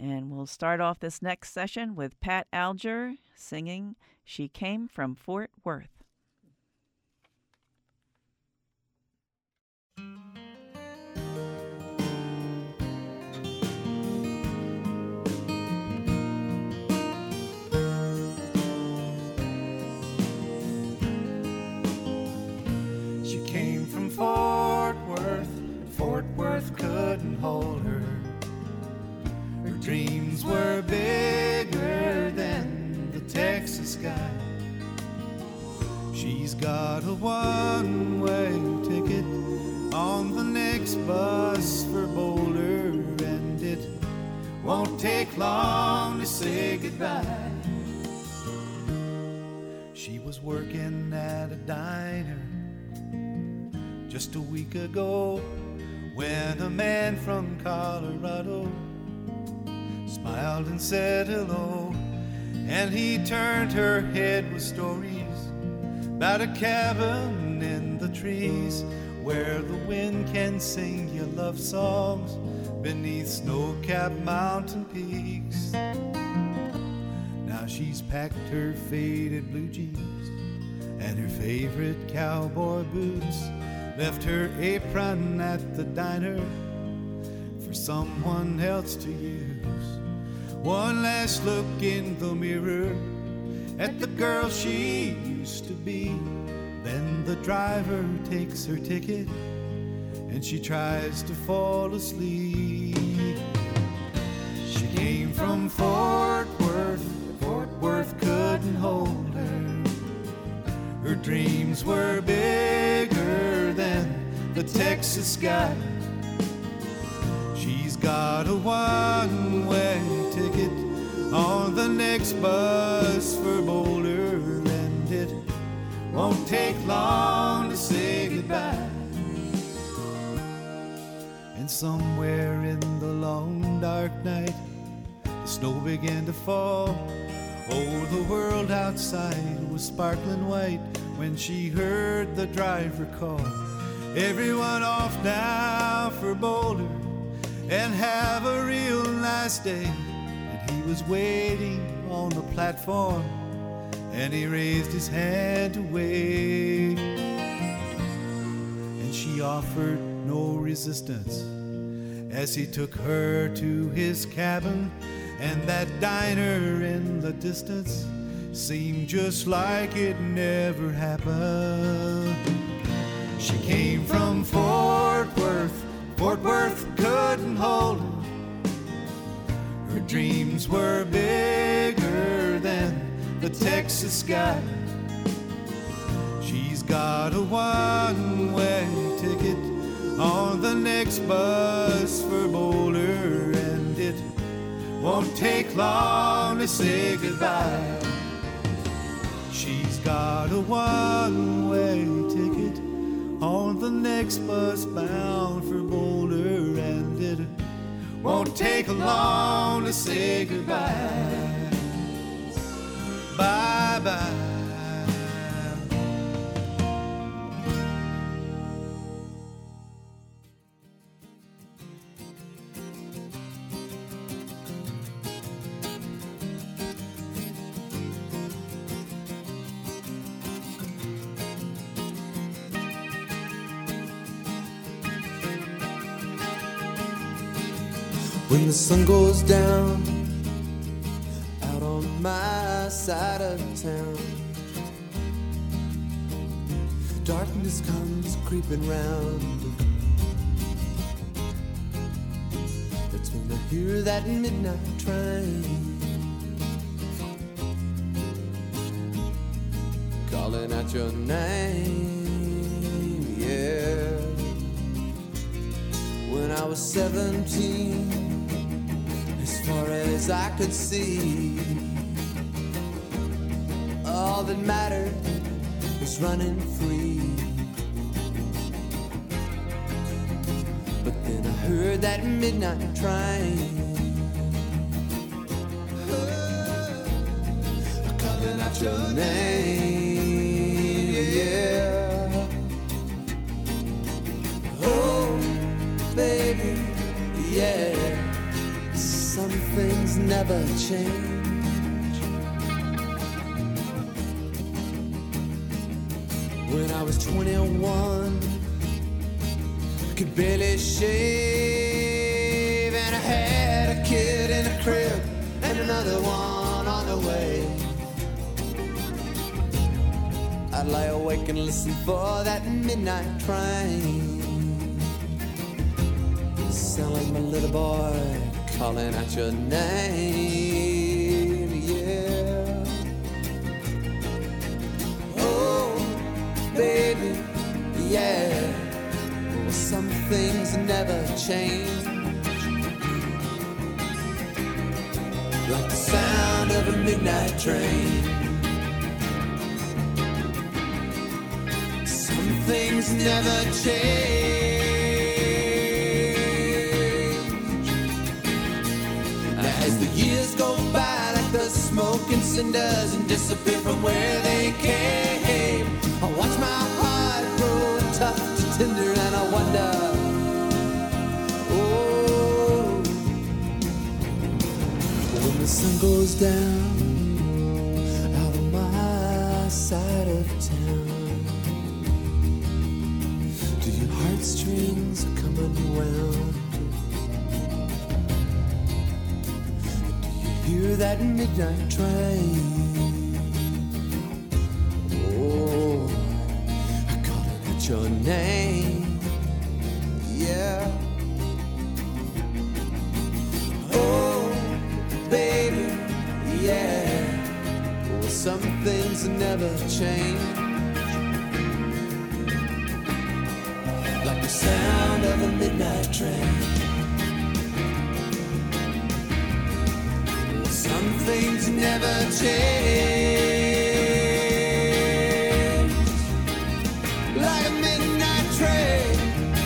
And we'll start off this next session with Pat Alger singing She Came from Fort Worth. She came from Fort Worth. Fort Worth couldn't hold her. Her dreams were bigger than the Texas sky. She's got a one-way ticket on the next bus for Boulder, and it won't take long to say goodbye. She was working at a diner just a week ago when a man from Colorado smiled and said hello, and he turned her head with stories about a cabin in the trees where the wind can sing you love songs beneath snow-capped mountain peaks. Now she's packed her faded blue jeans and her favorite cowboy boots, left her apron at the diner for someone else to use. One last look in the mirror at the girl she used to be. Then the driver takes her ticket and she tries to fall asleep. She came from Fort Worth. Fort Worth couldn't hold her. Her dreams were bigger than the Texas sky. She's got a one-way ticket on the next bus for Boulder, and it won't take long to say goodbye. And somewhere in the long dark night, the snow began to fall. Oh, the world outside was sparkling white when she heard the driver call. Everyone off now for Boulder and have a real nice day. And he was waiting on the platform and he raised his hand to wave. And she offered no resistance as he took her to his cabin, and that diner in the distance seemed just like it never happened. She came from Fort Worth. Fort Worth couldn't hold her. Her dreams were bigger than the Texas sky. She's got a one-way ticket on the next bus for Boulder, and it won't take long to say goodbye. She's got a one-way ticket on the next bus bound for Boulder, and it won't take long to say goodbye. Bye-bye. When the sun goes down out on my side of town, darkness comes creeping round. That's when I hear that midnight train calling out your name, yeah. When I was 17, as far as I could see, all that mattered was running free. But then I heard that midnight train calling out your name, yeah. Oh, baby, yeah. Some things never change. When I was 21, could barely shave, and I had a kid in a crib and another one on the way. I'd lie awake and listen for that midnight train. Sound like my little boy calling out your name, yeah. Oh, baby, yeah. Well, some things never change, like the sound of a midnight train. Some things never change. As the years go by, like the smoke and cinders, and disappear from where they came, I watch my heart grow tough to tender, and I wonder, oh, when the sun goes down out on my side of town, do your heartstrings come unwound? Hear that midnight train? Oh, I calling out your name, yeah. Oh, baby, yeah. Well, some things never change, like the sound of a midnight train. Some things never change, like a midnight train.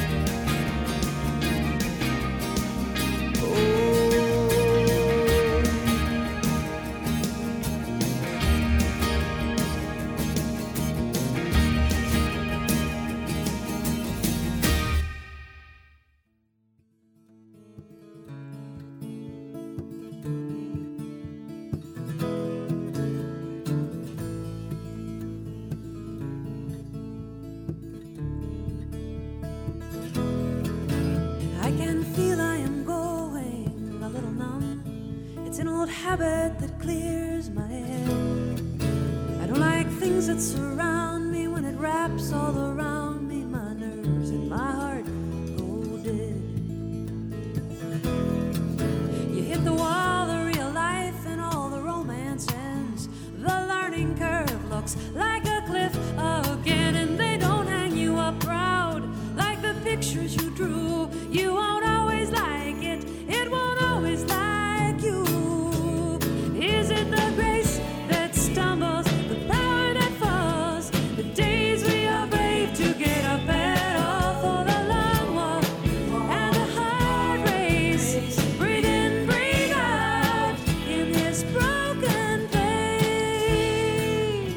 I can feel I am going a little numb. It's an old habit that clears my head. I don't like things that surround me. When it wraps all around me, my nerves and my heart go dead. You hit the wall, the real life and all the romance ends. The learning curve looks like a cliff again, and they don't hang you up proud like the pictures you drew. You won't always like it, it won't always like you. Is it the grace that stumbles, the power that falls, the days we are brave to get up at all, for the long walk and the hard race? Breathe in, breathe out in this broken place.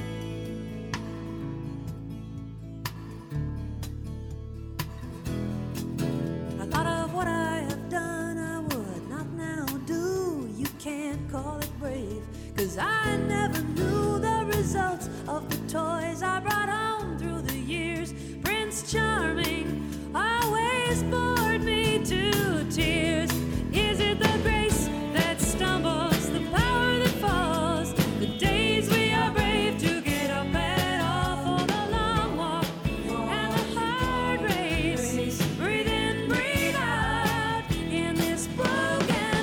I thought of what I have done, I would not now do. You can't call it brave, 'cause I never knew the results of the toys I brought home through the years. Prince Charming always bored me to tears. Is it the grace that stumbles, the power that falls, the days we are brave to get up at all, for the long walk and the hard race? Breathe in, breathe out in this broken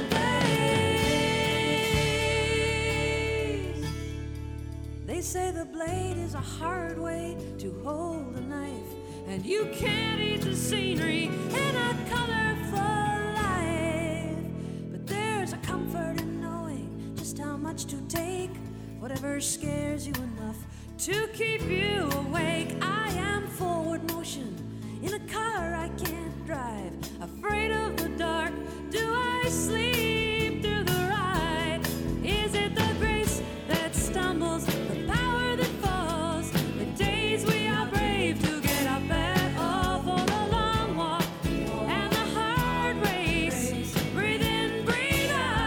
place. They say the blade is a hard way to hold a knife, and you can't eat the scenery in a colorful life. But there's a comfort in knowing just how much to take, whatever scares you enough to keep you awake. I am forward motion in a car I can't drive, afraid of the dark. Do I sleep through the ride? Is it the grace that stumbles, the power that falls, the days we are brave to get up at all, for the long walk and the hard race? Breathe in, breathe out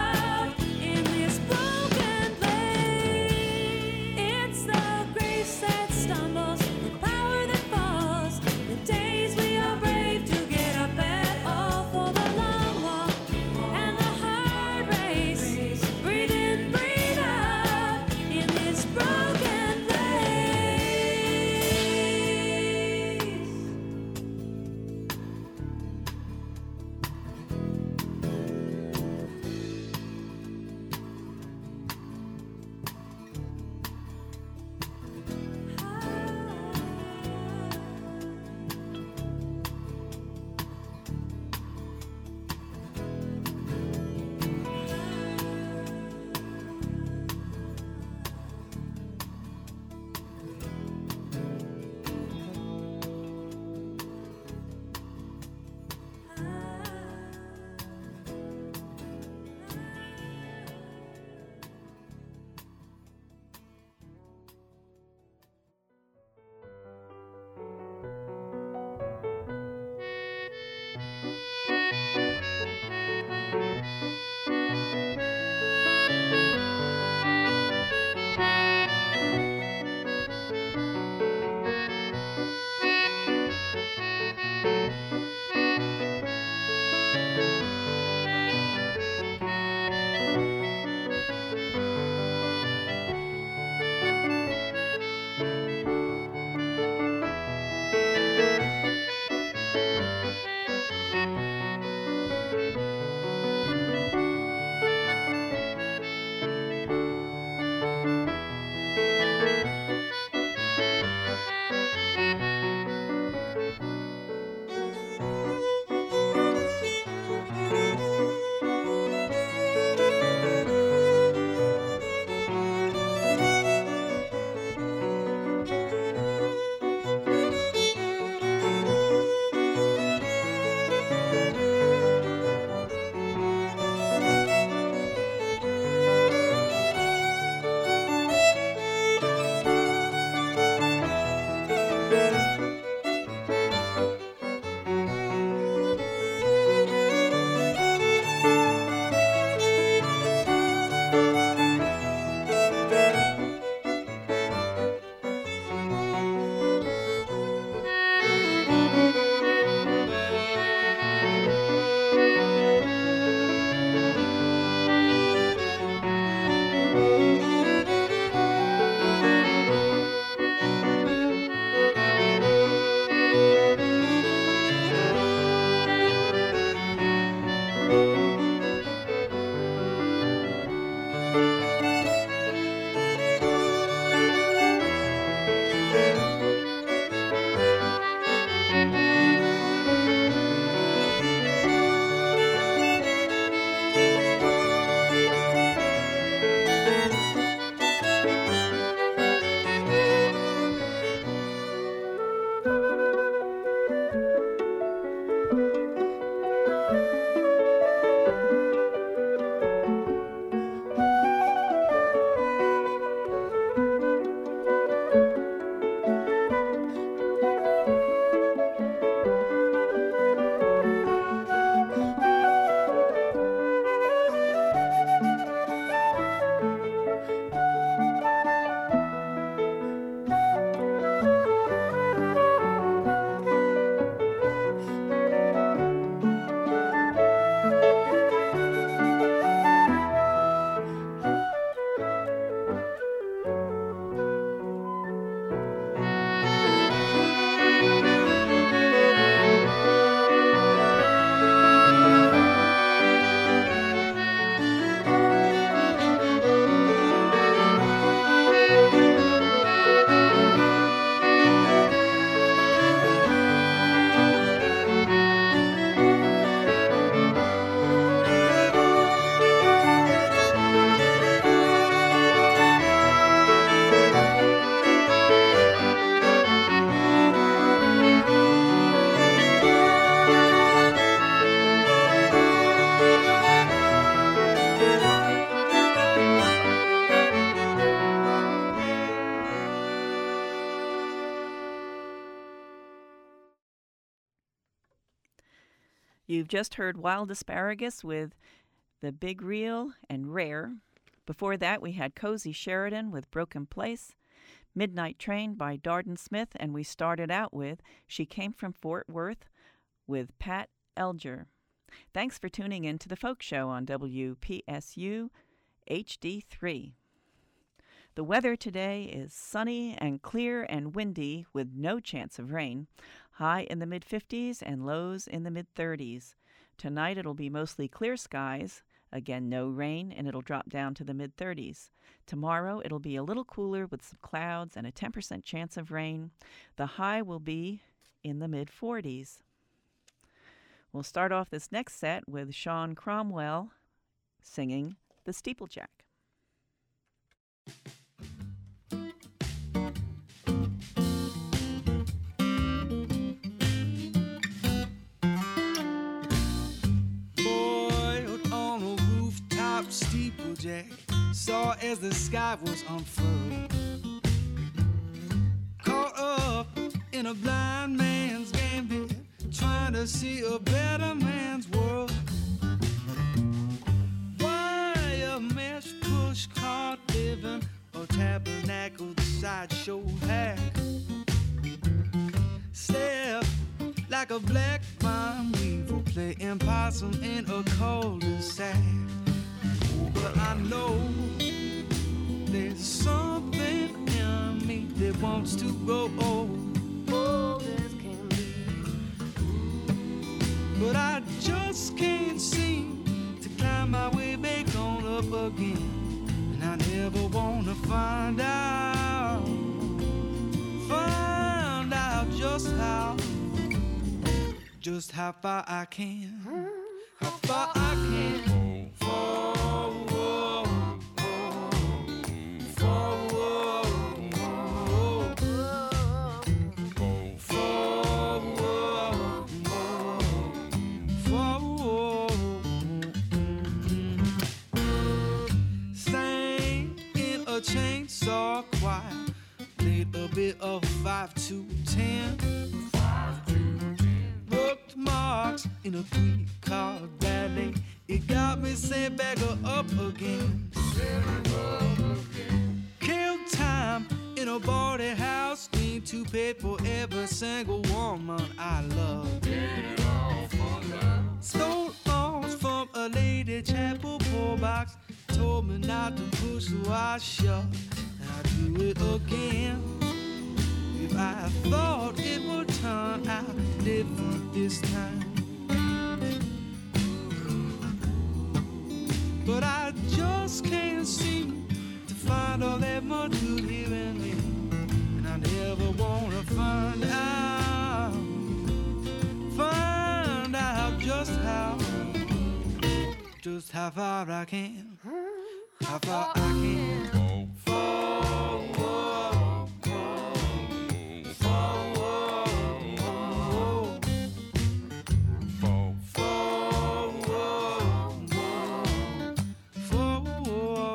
You've just heard Wild Asparagus with The Big Reel and Rare. Before that, we had Cozy Sheridan with Broken Place, Midnight Train by Darden Smith, and we started out with She Came from Fort Worth with Pat Elger. Thanks for tuning in to the Folk Show on WPSU HD3. The weather today is sunny and clear and windy with no chance of rain. High in the mid-50s and lows in the mid-30s. Tonight it'll be mostly clear skies. Again, no rain, and it'll drop down to the mid-30s. Tomorrow it'll be a little cooler with some clouds and a 10% chance of rain. The high will be in the mid-40s. We'll start off this next set with Sean Cromwell singing The Steeplejack. Steeplejack saw as the sky was unfurled, caught up in a blind man's gambit, trying to see a better man's world. Why a mesh push cart living, a tabernacled sideshow hack, step like a black bomb weevil, playing possum in a cul-de-sac. But I know there's something in me that wants to grow old as can be. But I just can't seem to climb my way back on up again. And I never want to find out just how far I can, how far I can fall. Chainsaw choir played a bit of 5 to 10. Booked marks in a 3-car ballet. It got me sent back up again. Killed time in a boarding house. Need to pay for every single woman I love. Stole arms from a lady chapel poor box. Told me not to push, so I shut. And I'd do it again if I thought it would turn out different this time. But I just can't seem to find all that much good here in me. And I never want to find out just how far I can. How far I can fall, fall, fall, fall, fall, fall, fall.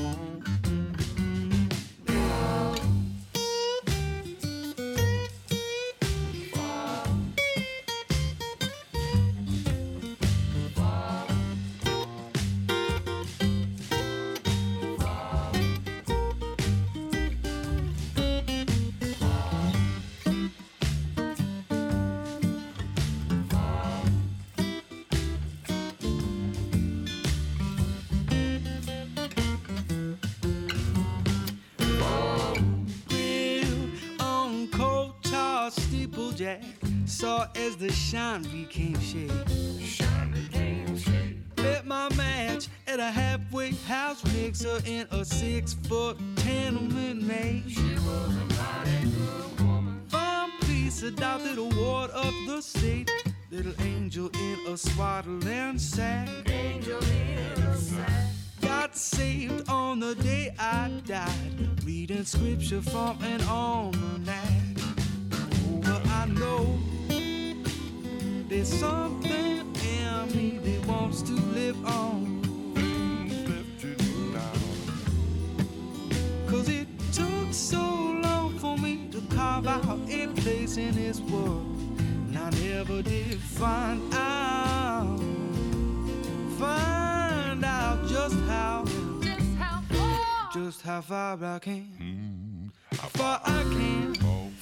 Saw as the shine became shade. Lit my match at a halfway house mixer in a 6-foot tenement made. She was a mighty good woman. Farm peace adopted a ward of the state. Little angel in a swaddling sack. Angel in a sack. Got saved on the day I died. Reading scripture from an almanac. Oh, but I know there's something in me that wants to live on. Cause it took so long for me to carve out a place in this world. And I never did find out just how far I can. How far I can. Forward,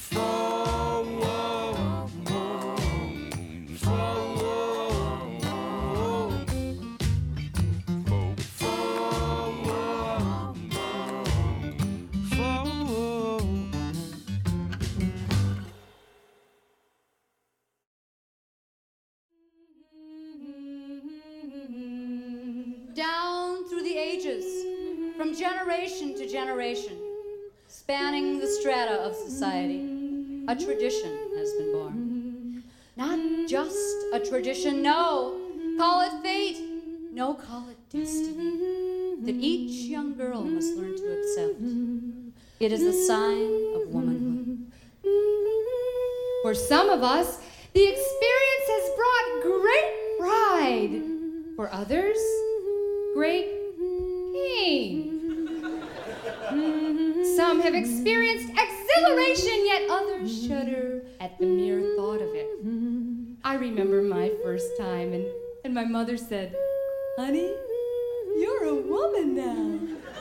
down through the ages, from generation to generation, spanning the strata of society, a tradition has been born. Not just a tradition, no, call it fate, no, call it destiny, that each young girl must learn to accept. It is a sign of womanhood. For some of us, the experience has brought great pride. For others, great pain. Some have experienced exhilaration, yet others shudder at the mere thought of it. I remember my first time, and my mother said, "Honey, you're a woman now."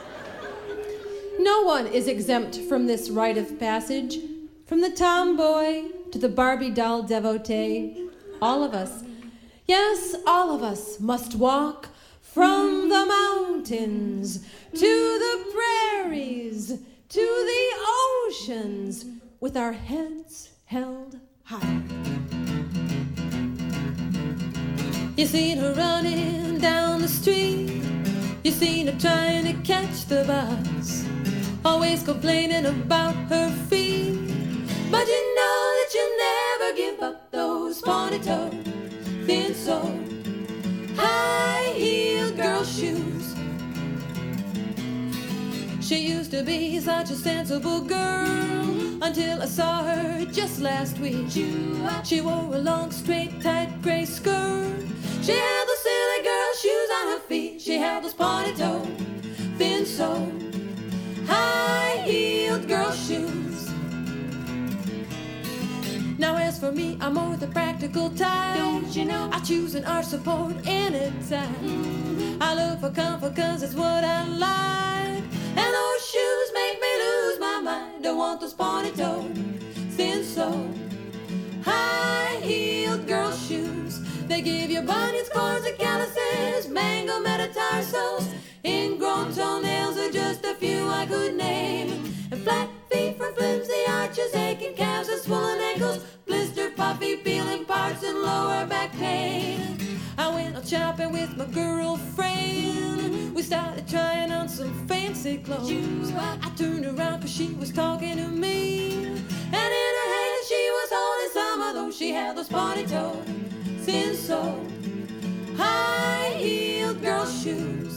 No one is exempt from this rite of passage. From the tomboy to the Barbie doll devotee, all of us, yes, all of us must walk from the mountains to the prairies to the oceans with our heads held high. You seen her running down the street, you seen her trying to catch the bus, always complaining about her feet, but you know that you'll never give up those pointy-toed, thin-soled, high-heeled girl shoes. She used to be such a sensible girl until I saw her just last week. She wore a long, straight, tight gray skirt. She had those silly girl shoes on her feet. She had those pointy-toed, thin-soled, high-heeled girl shoes. Now as for me, I'm more the practical type. Don't you know? I choose an art support anytime. I look for comfort 'cause it's what I like. And those shoes make me lose my mind. I want those pointy-toed, thin-soled, high-heeled girl shoes. They give you bunions, cords, and calluses, mango metatarsals, ingrown toenails are just a few I could name. And flat feet from flimsy arches, aching calves and swollen ankles, blistered, puffy, peeling parts, and lower back pain. I went out shopping with my girlfriend. We started trying on some fancy clothes. I turned around 'cause she was talking to me, and in her hand she was holding some of those. She had those pointy-toed, thin-soled, high-heeled girl shoes.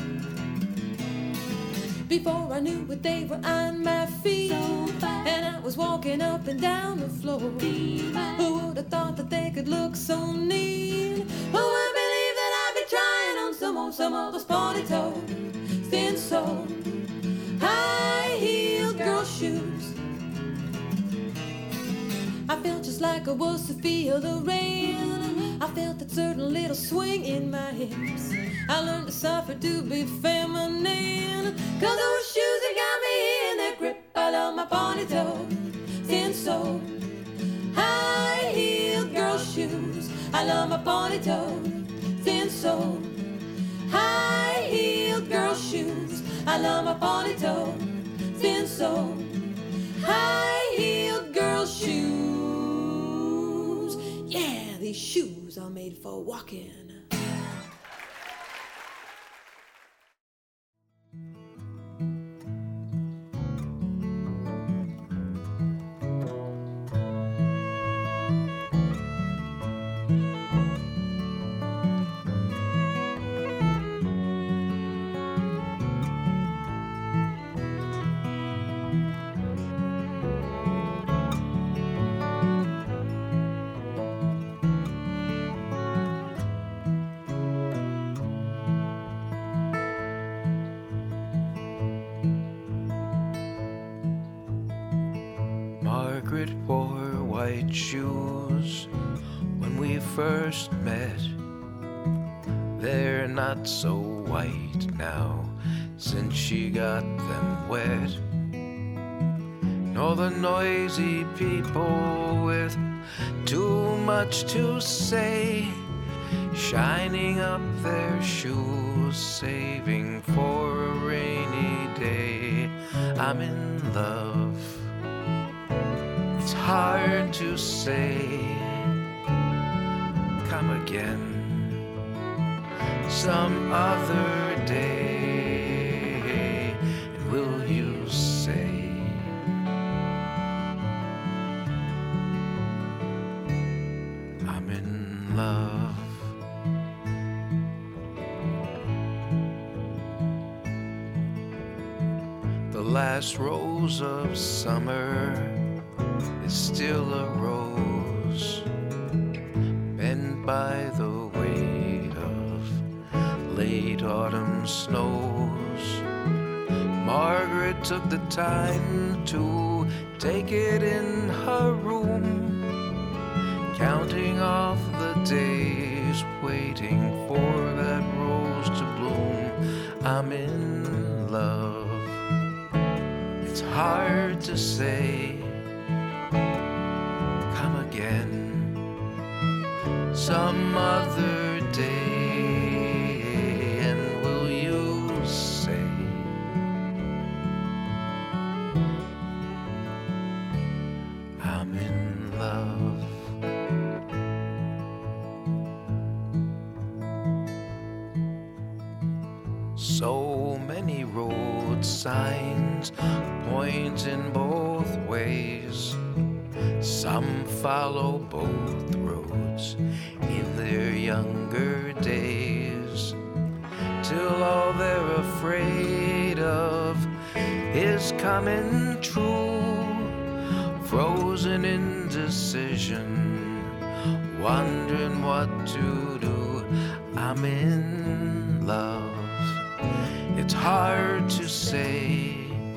Before I knew it, they were on my feet, and I was walking up and down the floor. Who would have thought that they could look so neat? Who would believe that I'd be trying on some of those pointy-toed, thin-soled, high-heeled girl shoes? I felt just like I was to feel the rain. I felt that certain little swing in my hips. I learned to suffer to be feminine, 'cause those shoes that got me in their grip. I love my pointy-toed, thin-soled, high-heeled girl shoes. I love my pointy-toed, thin-soled, high-heeled girl shoes. I love my pointy-toed, thin-soled, high-heeled girl shoes. Yeah, these shoes are made for walking. Margaret wore white shoes when we first met. They're not so white now since she got them wet, nor the noisy people with too much to say, shining up their shoes, saving for a rainy day. I'm in love. It's hard to say. Come again some other day, and will you say I'm in love? The last rose of summer is still a rose, bent by the weight of late autumn snows. Margaret took the time to take it in her room, counting off the days, waiting for that rose to bloom. I'm in love. It's hard to say. Come again some other day, and will you say I'm in love? So many road signs point in both ways. Some follow both roads in their younger days, till all they're afraid of is coming true. Frozen indecision, wondering what to do. I'm in love. It's hard to say.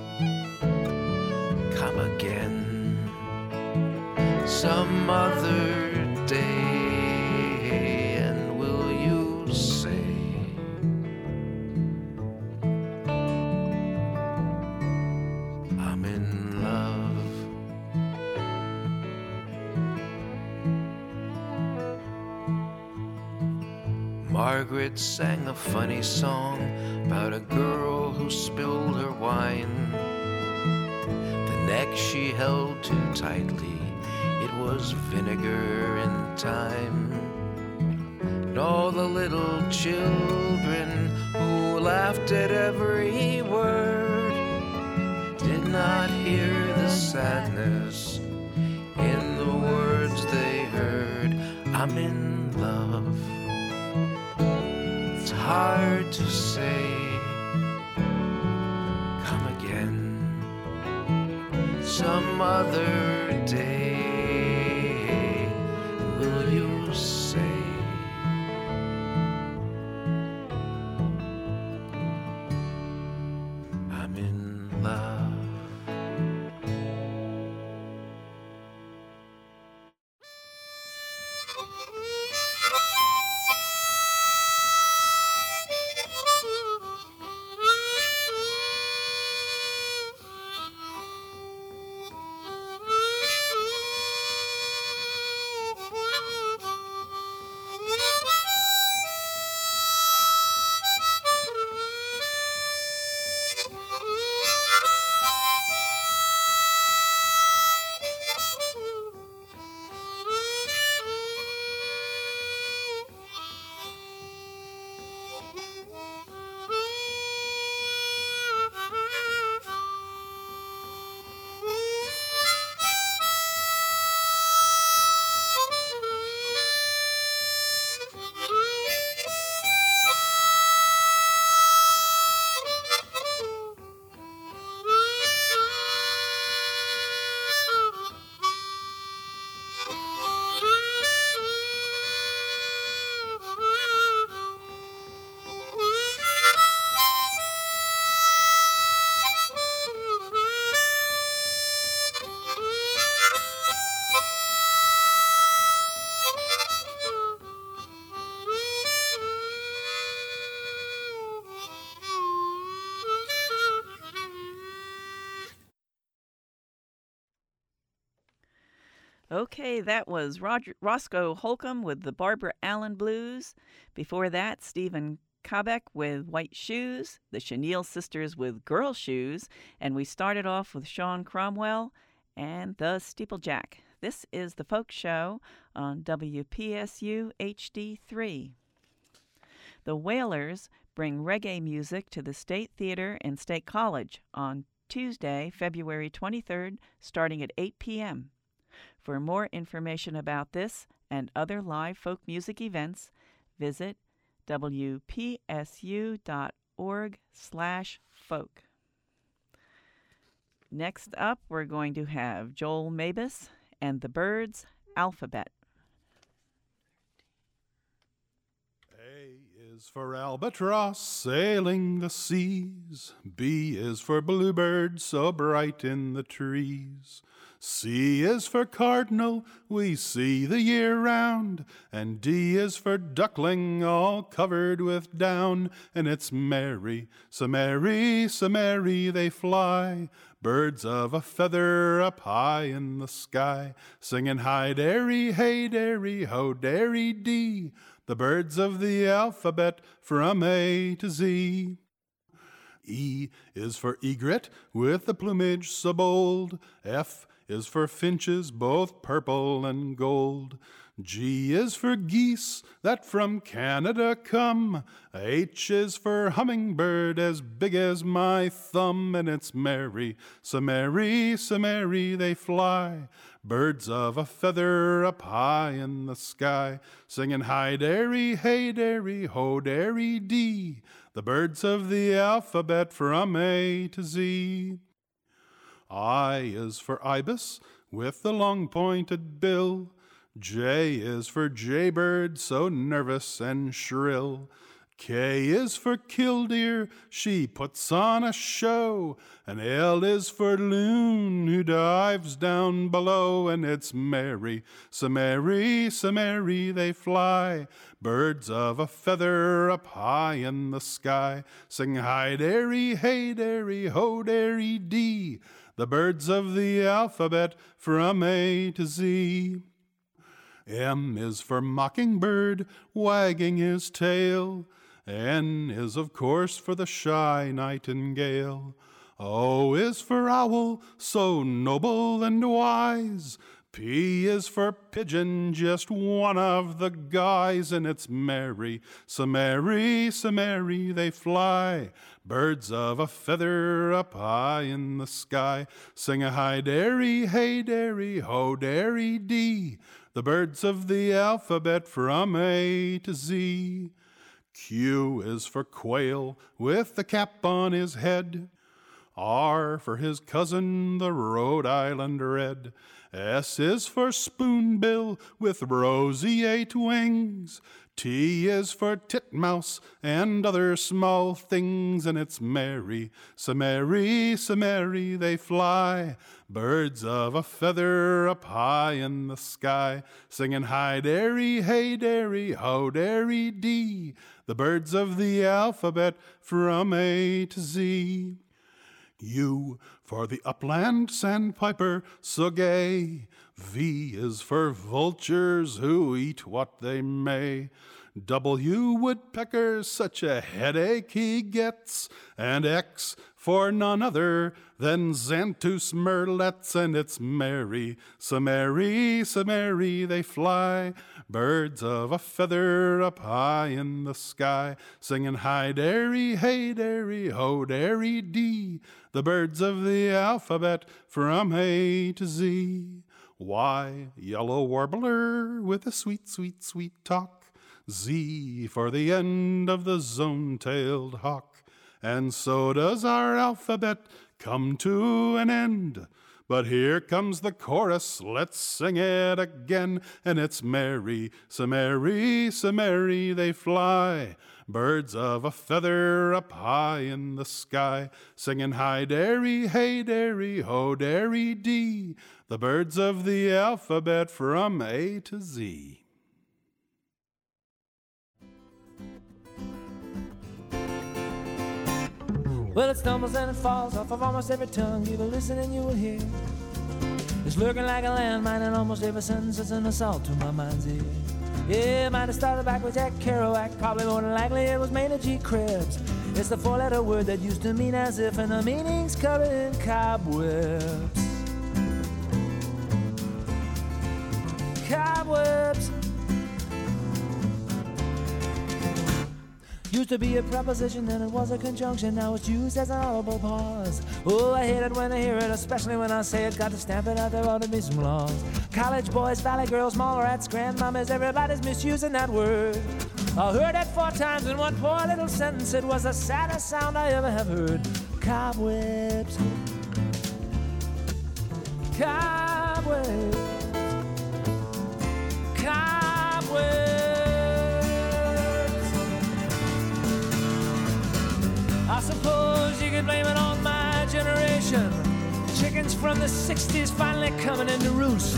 Come again some other day, and will you say I'm in love? Margaret sang a funny song about a girl who spilled her wine. The neck she held too tightly, it was vinegar in time. And all the little children who laughed at every word did not hear the sadness in the words they heard. I'm in love. It's hard to say. Come again some other day. Will you say I'm in love? Okay, that was Roscoe Holcomb with the Barbara Allen Blues. Before that, Stephen Kobeck with White Shoes, the Chenille Sisters with Girl Shoes, and we started off with Sean Cromwell and the Steeplejack. This is the Folk Show on WPSU HD3. The Wailers bring reggae music to the State Theater and State College on Tuesday, February 23rd, starting at 8 p.m. For more information about this and other live folk music events, visit wpsu.org/folk. Next up, we're going to have Joel Mabus and the Byrds Alphabet. A is for albatross sailing the seas. B is for bluebird so bright in the trees. C is for cardinal, we see the year round. And D is for duckling, all covered with down. And it's merry, so merry, so merry they fly. Birds of a feather up high in the sky, singing hi-dairy, hey-dairy, ho-dairy, dee. The birds of the alphabet from A to Z. E is for egret with the plumage so bold. F is for finches, both purple and gold. G is for geese that from Canada come. H is for hummingbird as big as my thumb. And it's merry, so merry, so merry they fly. Birds of a feather up high in the sky, singing hi-dairy, hey-dairy, ho-dairy, dee. The birds of the alphabet from A to Z. I is for ibis with the long-pointed bill. J is for jaybird, so nervous and shrill. K is for killdeer, she puts on a show. And L is for loon, who dives down below. And it's merry, so merry, so merry they fly. Birds of a feather up high in the sky, sing hi-dairy, hey-dairy, ho-dairy, dee. The birds of the alphabet from A to Z. M is for mockingbird, wagging his tail. N is, of course, for the shy nightingale. O is for owl, so noble and wise. P is for pigeon, just one of the guys. And it's merry, so merry, so merry they fly. Birds of a feather up high in the sky, sing a hi-dairy, hey-dairy, ho-dairy, dee. The birds of the alphabet from A to Z. Q is for quail with the cap on his head. R for his cousin, the Rhode Island red. S is for spoonbill with roseate wings. T is for titmouse and other small things. And it's merry, so merry, so merry they fly. Birds of a feather up high in the sky, singing hi-dairy, hey-dairy, ho-dairy, dee. The birds of the alphabet from A to Z. U for the upland sandpiper so gay. V is for vultures who eat what they may. W woodpecker, such a headache he gets. And X for none other than Xanthus merlets. And it's merry, so merry, so merry they fly. Birds of a feather up high in the sky, singing hi-dairy, hey-dairy, ho-dairy, dee. The birds of the alphabet from A to Z. Y, yellow warbler with a sweet, sweet, sweet talk. Z for the end of the zone-tailed hawk. And so does our alphabet come to an end. But here comes the chorus, let's sing it again. And it's merry, so merry, so merry they fly. Birds of a feather up high in the sky, singing hi-dairy, hey-dairy, ho-dairy, dee. The birds of the alphabet from A to Z. Well, it stumbles and it falls off of almost every tongue. You will listen and you will hear. The It's lurking like a landmine, and almost every sentence is an assault to my mind's ear. Yeah, might have started back with Jack Kerouac. Probably more than likely it was Maynard G. Krebs. It's the four-letter word that used to mean as if, and the meaning's covered in cobwebs. Cobwebs. Used to be a preposition, then it was a conjunction. Now it's used as an audible pause. Oh, I hate it when I hear it, especially when I say it. Got to stamp it out, there ought to be some laws. College boys, valley girls, mall rats, grandmamas, everybody's misusing that word. I heard it 4 times in one poor little sentence. It was the saddest sound I ever have heard. Cobwebs. Cobwebs. Cobwebs. I suppose you could blame it on my generation. Chickens from the 60s finally coming into roost.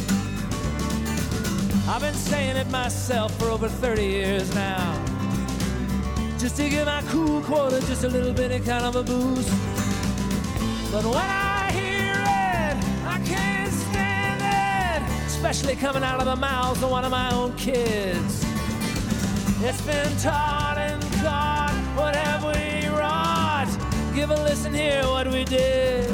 I've been saying it myself for over 30 years now, just to give my cool quota just a little bit of kind of a boost. But when I hear it, I can't stand it, especially coming out of the mouth of one of my own kids. It's been taught and taught, what have we wrought? Give a listen here what we did.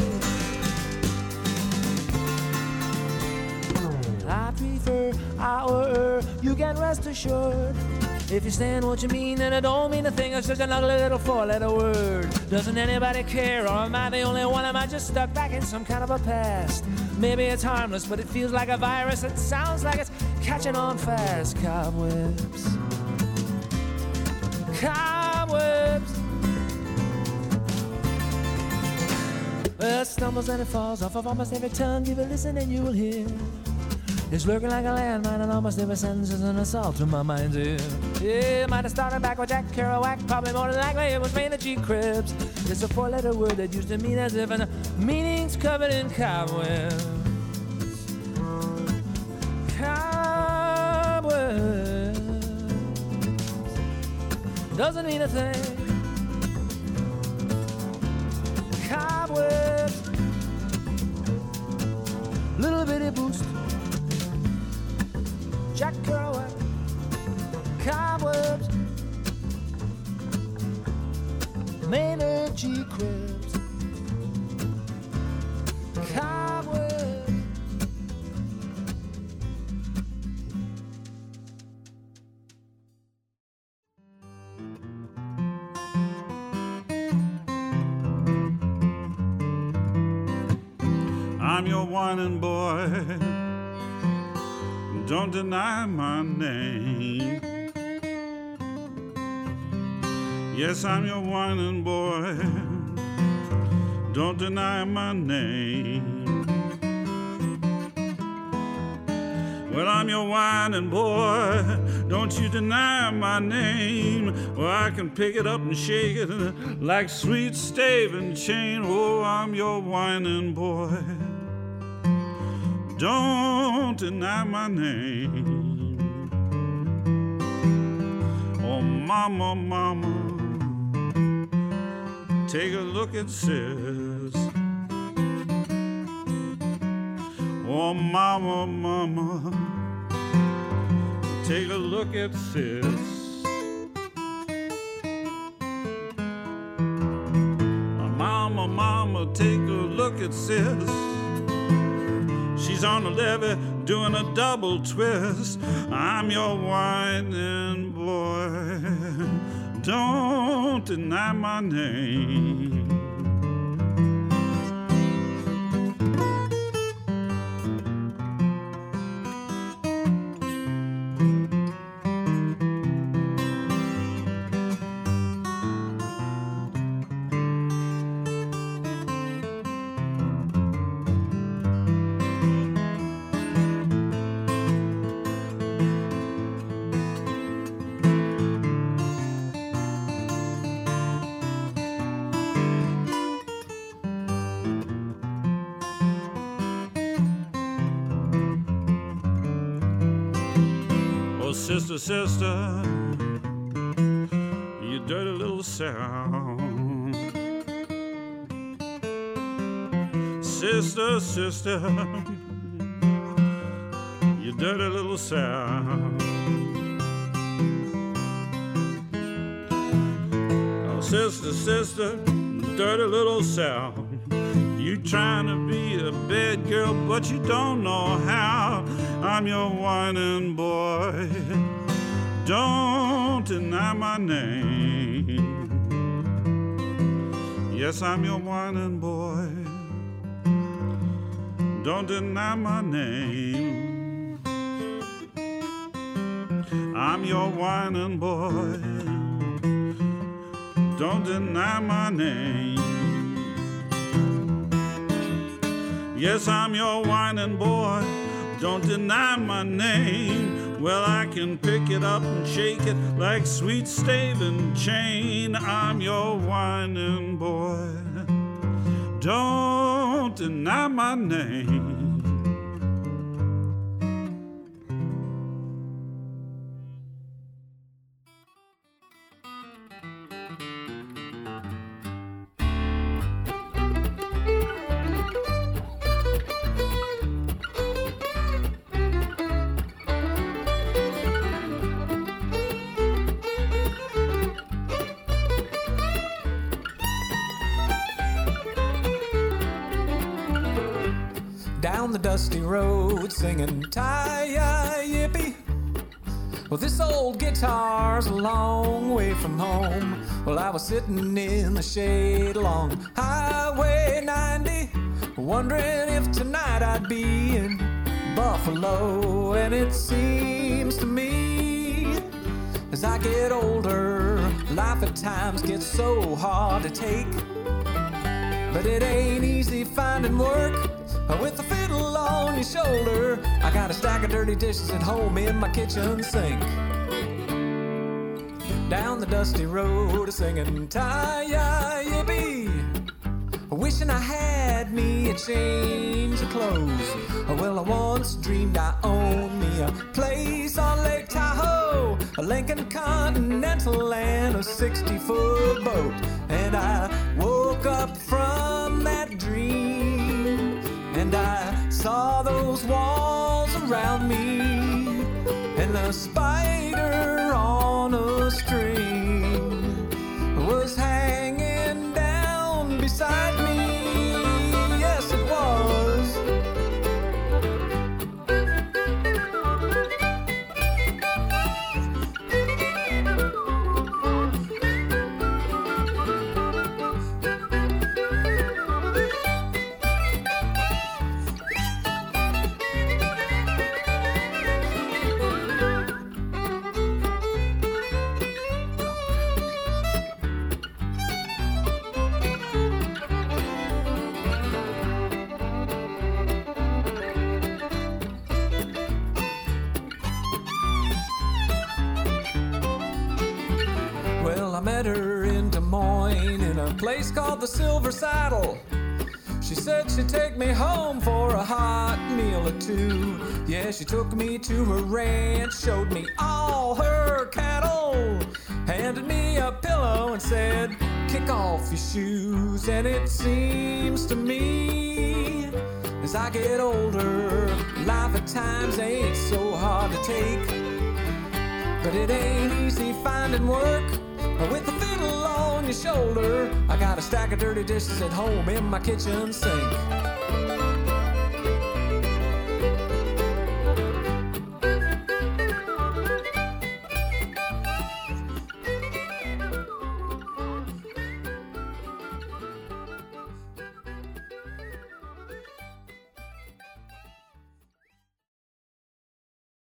I prefer our, you can rest assured. If you stand what you mean, and it don't mean a thing, it's just an ugly little 4-letter word. Doesn't anybody care, or am I the only one? Am I just stuck back in some kind of a past? Maybe it's harmless, but it feels like a virus. It sounds like it's catching on fast. Cobwebs. Cobwebs. Well, it stumbles and it falls off of almost every tongue. Give a listen and you will hear. It's lurking like a landmine, and almost every sentence is an assault to my mind's ear. Yeah, might have started back with Jack Kerouac. Probably more than likely it was Maynard G. Krebs. It's a 4-letter word that used to mean as if, and the meaning's covered in cobwebs. Cobwebs. Doesn't mean a thing. Cobwebs. Little bitty boost. Jack Kerouac. Cobwebs. Maynard G. Krebs. Cobwebs. I'm your whining boy. Don't deny my name. Yes, I'm your whining boy. Don't deny my name. Well, I'm your whining boy. Don't you deny my name. Well, I can pick it up and shake it like sweet staving chain. Oh, I'm your whining boy. Don't deny my name. Oh, mama, mama, take a look at sis. Oh, mama, mama, take a look at sis. Mama, mama, take a look at sis. She's on the levee doing a double twist. I'm your whining boy. Don't deny my name. Sister, sister, you dirty little sound. Sister, sister, dirty little South. Oh, sister, sister, dirty little South. You trying to be a bad girl, but you don't know how. I'm your whining boy. Don't deny my name. Yes, I'm your whining boy. Don't deny my name. I'm your whining boy. Don't deny my name. Yes, I'm your whining boy. Don't deny my name. Well, I can pick it up and shake it like sweet staving chain. I'm your whining boy. Don't deny my name. Down the dusty road singing tie-yi-yippee. Well, this old guitar's a long way from home. Well, I was sitting in the shade along Highway 90, wondering if tonight I'd be in Buffalo. And it seems to me, as I get older, life at times gets so hard to take. But it ain't easy finding work with a fiddle on your shoulder. I got a stack of dirty dishes at home in my kitchen sink. Down the dusty road singing tie-yi-yippee, wishing I had me a change of clothes. Well, I once dreamed I owned me a place on Lake Tahoe, a Lincoln Continental and a 60-foot boat. And I woke up from that dream, and I saw those walls around me, and the spider on a string was hanging down beside me. Yes, it was. I met her in Des Moines in a place called the Silver Saddle. She said she'd take me home for a hot meal or two. Yeah, she took me to her ranch, showed me all her cattle, handed me a pillow and said, kick off your shoes. And it seems to me, as I get older, life at times ain't so hard to take. But it ain't easy finding work with the fiddle on your shoulder. I got a stack of dirty dishes at home in my kitchen sink.